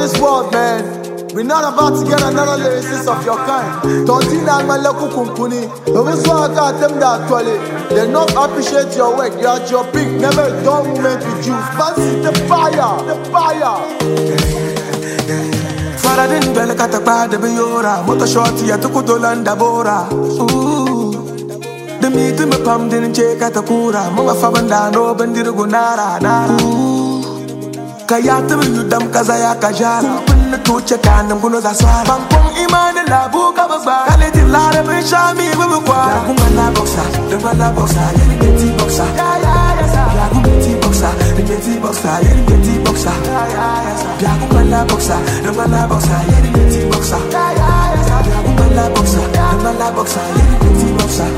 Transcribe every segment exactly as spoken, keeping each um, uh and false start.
this world, man. We're not about to get another lyricist of your kind. Tontina and Malaku Kumpuni. They not appreciate your work. You are your big, never a dull moment with you. Fancy the fire, the fire. Faradin Belakata de Biora, Motoshoti at Tukudolanda Bora. Ooh, the meat in my palm didn't check at the Kura, Mama Fabandano, Bendirugunara. Ooh, Kayata, you dam Kazaya Kajara. To check and I'm gonna swallow. Bangkong Iman la boca was bad. I let it lie and show me when we go. Yagumala boxa, the Mala boxa, the Betty boxa. Yagumeti boxa, the Betty boxa, the Betty boxa. Yagumala boxa, the Mala boxa, the Betty boxa. Yagumala boxa, the Mala boxa, the Betty boxa.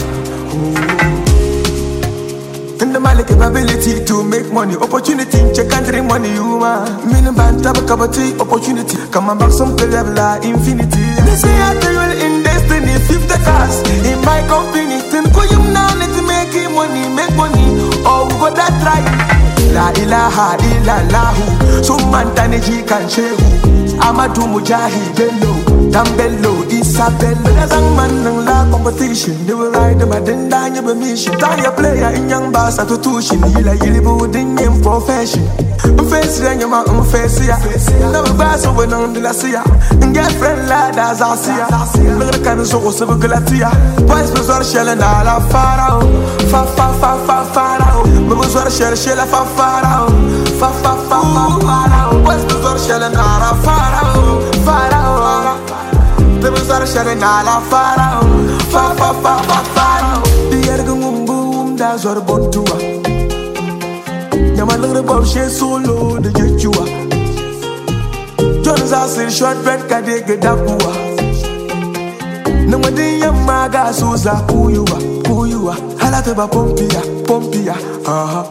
And the Malik ability to make money, opportunity, check country money, you man. Minimum tabakabati, opportunity. Come on back some level infinity. They say I tell you in destiny, fifty cars in my company. Then go you now, let's make money, make money. Oh, we got that right. La ilaha illallahu, so mantaneji kan shehu. Amadu Mujahi Bello, Dambello, Isabello. There's a man in la competition. They will ride them at the Danya mission. Tanya player in young bass at tuition. Hila Yilibu, the name profession. Face ya, my own face ya. Never pass over on the Lasia. And get friend lad as I see ya. Look at the kind of so civil Galatia. Boys was all shelling all our Pharaoh. Fa fa fa fa Pharaoh. But was all shell shell fa Pharaoh. Fa fa fa fa Pharaoh. Boys was all shelling all our Pharaoh. Pharaoh. They was all shelling all our Pharaoh. Fa fa fa fa Pharaoh. The Yergum boom, that's what a bontua. Yama little bob she solo the jejua. John's house short bread kade gedapua. Namadi yamaga suza kuyua kuyua. Halate ba pompia pompia. Uh-huh.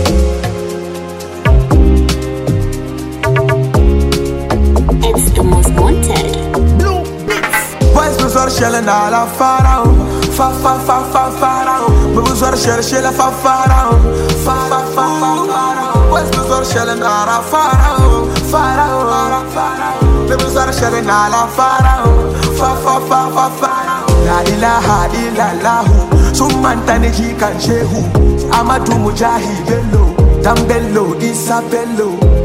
It's the most wanted. Blue Beats. Boys was all shelling all our Pharaoh. Fa fa fa fa Pharaoh. We was all shelling shell fa Pharaoh. Fa fa fa fa Pharaoh. Boys was all shelling all our Pharaoh. Pharaoh. Pharaoh. We was all shelling all our Pharaoh. Fa fa fa fa Pharaoh. La ilaha illallahu, so mantaneji kan shehu. Amadu Mujahi Bello, Dambello, Isabello.